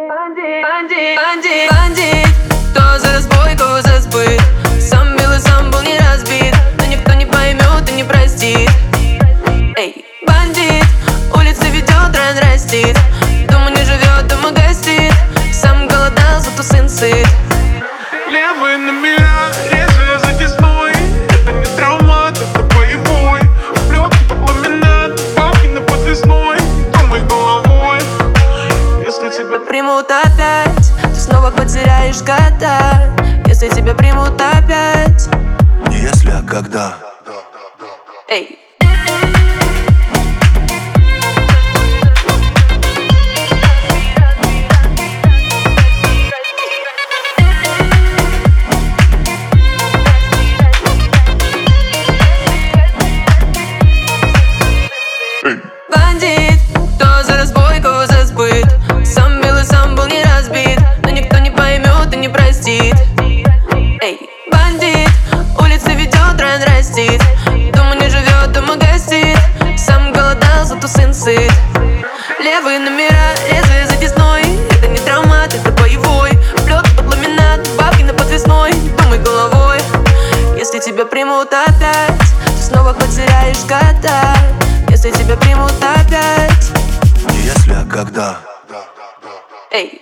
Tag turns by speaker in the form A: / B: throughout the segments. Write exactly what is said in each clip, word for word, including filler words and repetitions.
A: Бандит, бандит, бандит, бандит. Кто за разбой, кого за сбыт. Сам бил и сам был не разбит, но никто не поймет и не простит. Эй, бандит, улица ведет, район растит. Дома не живет, дома гостит. Сам голодал, зато сын сыт.
B: Левые номера, резвые за весной. Это не травмат, это боевой. Плетки под ламинат, бабки на подвесной. Думай головой, если тебя
A: Примут опять, ты снова потеряешь года. Если тебя примут опять.
C: Не если, а когда.
A: Эй. Бандит, кто за разбой, кого за сбыт. Сам бил и сам был не разбит, но никто не поймет и не простит. Эй, бандит, улица ведет, район растит. Дома не живет, дома гостит. Сам голодал, зато сын сыт. Левые номера, резвые за десной. Это не травмат, это боевой. Плетки под ламинат, бабки на подвесной. Думай головой, если тебя примут опять, ты снова потеряешь года. Если тебя примут опять.
C: Не если, а когда.
A: Эй.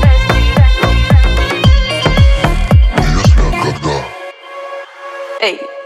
A: Эй.